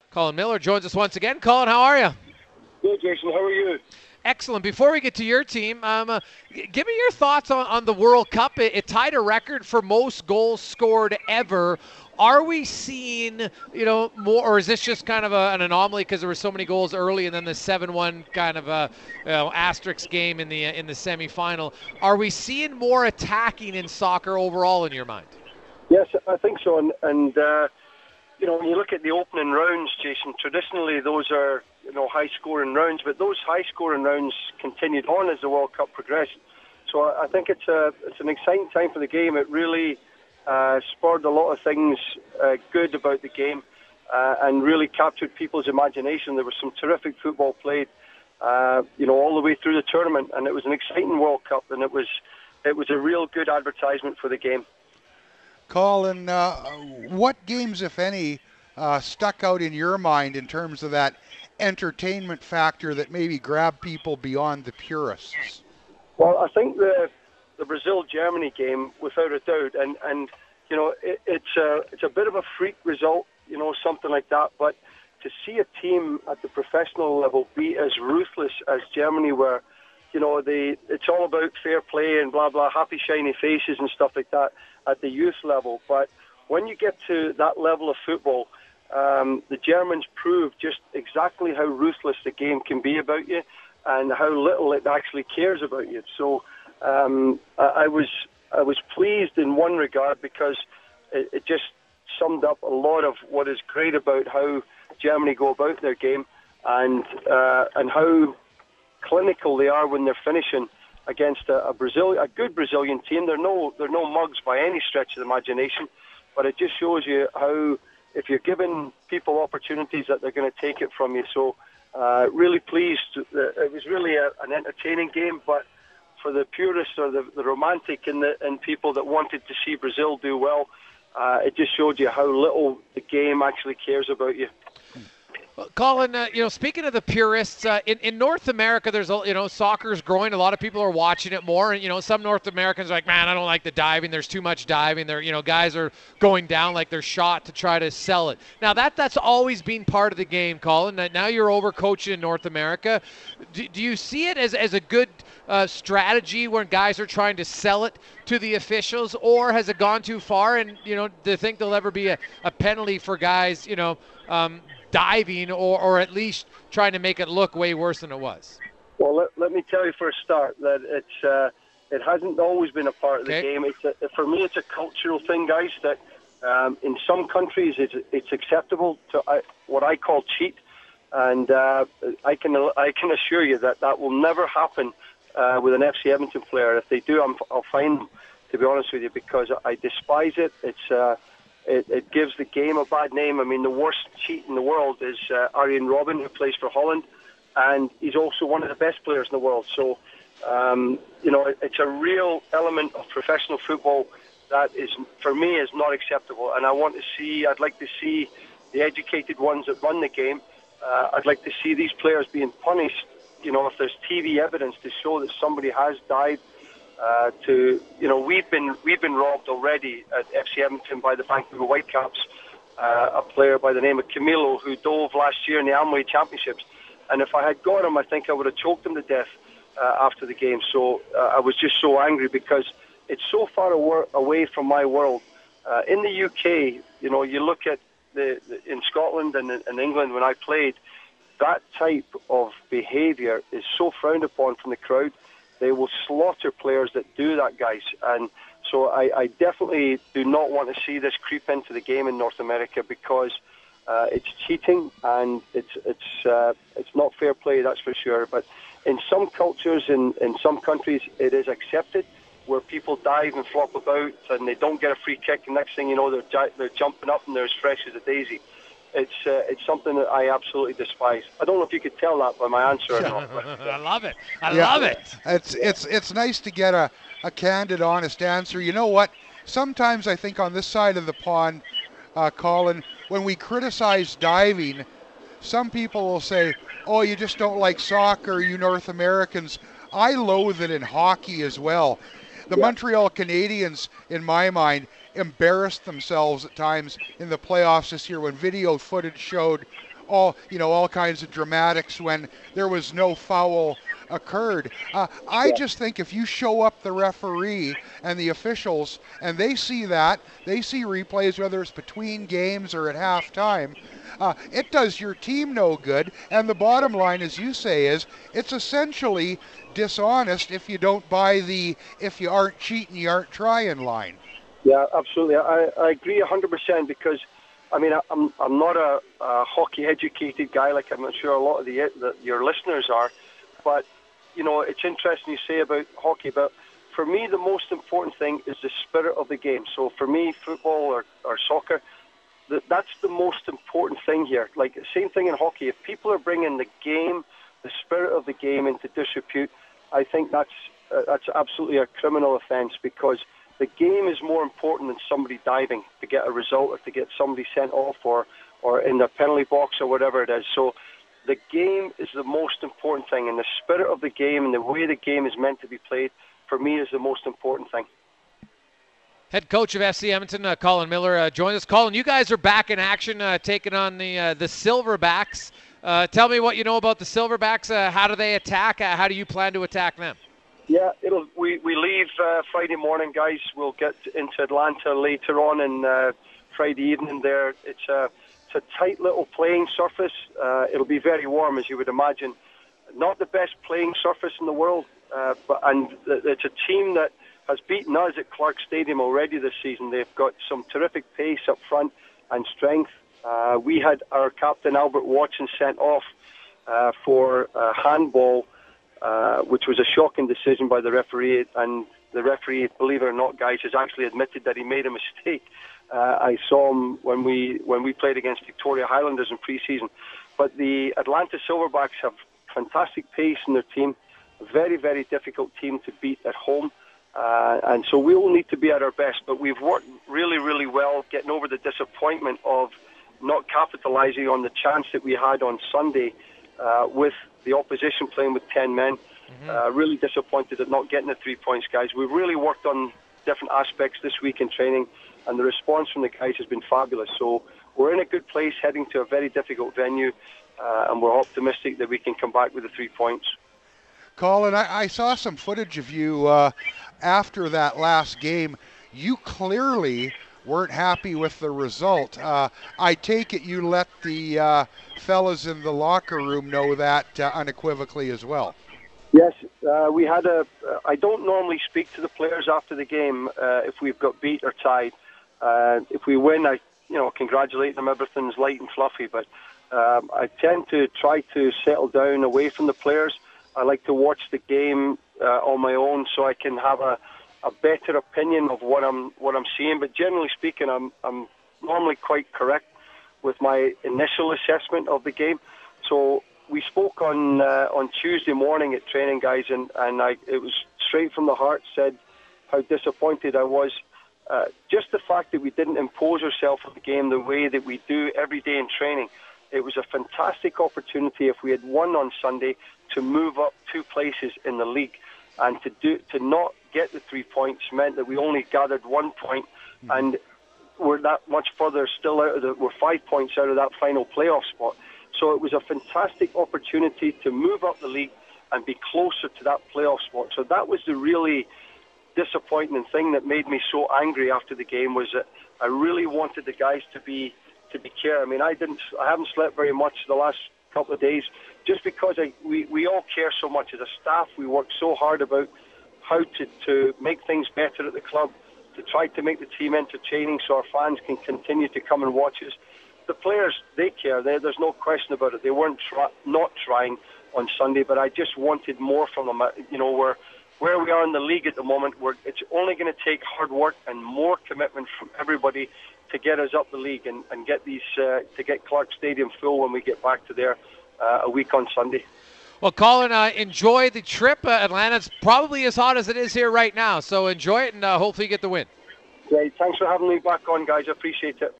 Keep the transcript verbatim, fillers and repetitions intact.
Colin Miller joins us once again. Colin, how are you? Good, Jason. How are you? Excellent. Before we get to your team, um, uh, g- give me your thoughts on, on the World Cup. It, it tied a record for most goals scored ever. Are we seeing, you know, more, or is this just kind of a, an anomaly because there were so many goals early and then the seven one kind of a you know, asterisk game in the in the semifinal? Are we seeing more attacking in soccer overall in your mind? Yes, I think so. And, and uh, you know, when you look at the opening rounds, Jason, traditionally those are, you know, high-scoring rounds, but those high-scoring rounds continued on as the World Cup progressed. So I, I think it's a it's an exciting time for the game. It really uh, spurred a lot of things uh, good about the game uh, and really captured people's imagination. There was some terrific football played, uh, you know, all the way through the tournament, and it was an exciting World Cup, and it was it was a real good advertisement for the game. Colin, uh, what games, if any, uh, stuck out in your mind in terms of that entertainment factor that maybe grabbed people beyond the purists? Well, I think the the Brazil-Germany game, without a doubt, and, and you know, it, it's a it's a bit of a freak result, you know, something like that. But to see a team at the professional level be as ruthless as Germany were, you know, they it's all about fair play and blah blah, happy shiny faces and stuff like that at the youth level. But when you get to that level of football, um, the Germans prove just exactly how ruthless the game can be about you and how little it actually cares about you. So um, I, I was I was pleased in one regard because it, it just summed up a lot of what is great about how Germany go about their game and uh, and how clinical they are when they're finishing against a, a Brazil, a good Brazilian team. They're no they're no mugs by any stretch of the imagination, but it just shows you how if you're giving people opportunities that they're going to take it from you. So uh, really pleased. It was really a, an entertaining game, but for the purists or the, the romantic and the and people that wanted to see Brazil do well, uh, it just showed you how little the game actually cares about you. Colin, uh, you know, speaking of the purists, uh, in, in North America, there's, a, you know, soccer's growing. A lot of people are watching it more. And, you know, some North Americans are like, man, I don't like the diving. There's too much diving. There, you know, guys are going down like they're shot to try to sell it. Now, that that's always been part of the game, Colin. Now you're over coaching in North America. Do, do you see it as, as a good uh, strategy when guys are trying to sell it to the officials, or has it gone too far? And, you know, do you think there'll ever be a, a penalty for guys, you know, um, diving or, or at least trying to make it look way worse than it was? Well, let, let me tell you for a start that it's uh, it hasn't always been a part of the Okay. game. It's a, for me, it's a cultural thing, guys. That um, in some countries it's it's acceptable to uh, what I call cheat, and uh, I can I can assure you that that will never happen uh, with an F C Edmonton player. If they do, I'm, I'll fine them. To be honest with you, because I despise it. It's uh, It, it gives the game a bad name. I mean, the worst cheat in the world is uh, Arjen Robben, who plays for Holland, and he's also one of the best players in the world. So, um, you know, it, it's a real element of professional football that is, for me, is not acceptable. And I want to see, I'd like to see the educated ones that run the game. Uh, I'd like to see these players being punished. You know, if there's T V evidence to show that somebody has died. Uh, to you know, we've been we've been robbed already at F C Edmonton by the Vancouver Whitecaps, uh, a player by the name of Camilo who dove last year in the Amway Championships, and if I had got him, I think I would have choked him to death uh, after the game. So uh, I was just so angry because it's so far aw- away from my world. Uh, in the U K, you know, you look at the, the in Scotland and in England when I played, that type of behaviour is so frowned upon from the crowd. They will slaughter players that do that, guys. And so I, I definitely do not want to see this creep into the game in North America because uh, it's cheating and it's it's uh, it's not fair play, that's for sure. But in some cultures, in, in some countries, it is accepted where people dive and flop about and they don't get a free kick. And next thing you know, they're, they're jumping up and they're as fresh as a daisy. It's uh, it's something that I absolutely despise. I don't know if you could tell that by my answer or not. But, uh, I love it. I Yeah, love it. It's it's it's nice to get a, a candid, honest answer. You know what? Sometimes I think on this side of the pond, uh, Colin, when we criticize diving, some people will say, "Oh, you just don't like soccer, you North Americans." I loathe it in hockey as well. The Yeah. Montreal Canadiens, in my mind, embarrassed themselves at times in the playoffs this year when video footage showed all you know all kinds of dramatics when there was no foul occurred. Uh, I Yeah. just think if you show up the referee and the officials and they see that, they see replays, whether it's between games or at halftime, uh, it does your team no good. And the bottom line, as you say, is it's essentially dishonest if you don't buy the if you aren't cheating, you aren't trying line. Yeah, absolutely. I, I agree one hundred percent because, I mean, I, I'm I'm not a, a hockey-educated guy like I'm sure a lot of the, the your listeners are, but, you know, it's interesting you say about hockey, but for me the most important thing is the spirit of the game. So for me, football or, or soccer, that that's the most important thing here. Like, same thing in hockey. If people are bringing the game, the spirit of the game into disrepute, I think that's uh, that's absolutely a criminal offence because the game is more important than somebody diving to get a result or to get somebody sent off or, or in the penalty box or whatever it is. So the game is the most important thing, and the spirit of the game and the way the game is meant to be played, for me, is the most important thing. Head coach of F C Edmonton, uh, Colin Miller, uh, joined us. Colin, you guys are back in action, uh, taking on the uh, the Silverbacks. Uh, tell me what you know about the Silverbacks. Uh, how do they attack? Uh, how do you plan to attack them? Yeah, it'll. We we leave uh, Friday morning, guys. We'll get into Atlanta later on in uh, Friday evening. There, it's a it's a tight little playing surface. Uh, it'll be very warm, as you would imagine. Not the best playing surface in the world, uh, but and it's a team that has beaten us at Clark Stadium already this season. They've got some terrific pace up front and strength. Uh, we had our captain Albert Watson sent off uh, for uh, handball. Uh, which was a shocking decision by the referee, and the referee, believe it or not, guys, has actually admitted that he made a mistake. Uh, I saw him when we when we played against Victoria Highlanders in pre-season. But the Atlanta Silverbacks have fantastic pace in their team, a very, very difficult team to beat at home, uh, and so we all need to be at our best. But we've worked really, really well getting over the disappointment of not capitalising on the chance that we had on Sunday uh, with the opposition playing with ten men. Mm-hmm. Uh, really disappointed at not getting the three points, guys. We've really worked on different aspects this week in training, and the response from the guys has been fabulous. So we're in a good place heading to a very difficult venue, uh, and we're optimistic that we can come back with the three points. Colin, I, I saw some footage of you uh, after that last game. You clearly weren't happy with the result. Uh, I take it you let the uh, fellas in the locker room know that uh, unequivocally as well. Yes, uh, we had a. Uh, I don't normally speak to the players after the game uh, if we've got beat or tied. Uh, if we win, I you know congratulate them. Everything's light and fluffy, but um, I tend to try to settle down away from the players. I like to watch the game uh, on my own so I can have a. a better opinion of what I'm what I'm seeing, but generally speaking, I'm I'm normally quite correct with my initial assessment of the game. So we spoke on uh, on Tuesday morning at training, guys, and and I it was straight from the heart. Said how disappointed I was. Uh, just the fact that we didn't impose ourselves on the game the way that we do every day in training. It was a fantastic opportunity if we had won on Sunday to move up two places in the league. And to do to not get the three points meant that we only gathered one point, mm-hmm. and we're that much further still out of the. We're five points out of that final playoff spot. So it was a fantastic opportunity to move up the league and be closer to that playoff spot. So that was the really disappointing thing that made me so angry after the game, was that I really wanted the guys to be to be care. I mean, I didn't. I haven't slept very much the last couple of days, just because I, we, we all care so much as a staff. We work so hard about how to, to make things better at the club, to try to make the team entertaining so our fans can continue to come and watch us. The players, they care. They, there's no question about it. They weren't try, not trying on Sunday, but I just wanted more from them. You know, we're, where we are in the league at the moment, we're, it's only going to take hard work and more commitment from everybody to get us up the league and, and get these uh, to get Clark Stadium full when we get back to there uh, a week on Sunday. Well, Colin, uh, enjoy the trip. Uh, Atlanta's probably as hot as it is here right now, so enjoy it and uh, hopefully you get the win. Great. Thanks for having me back on, guys. I appreciate it.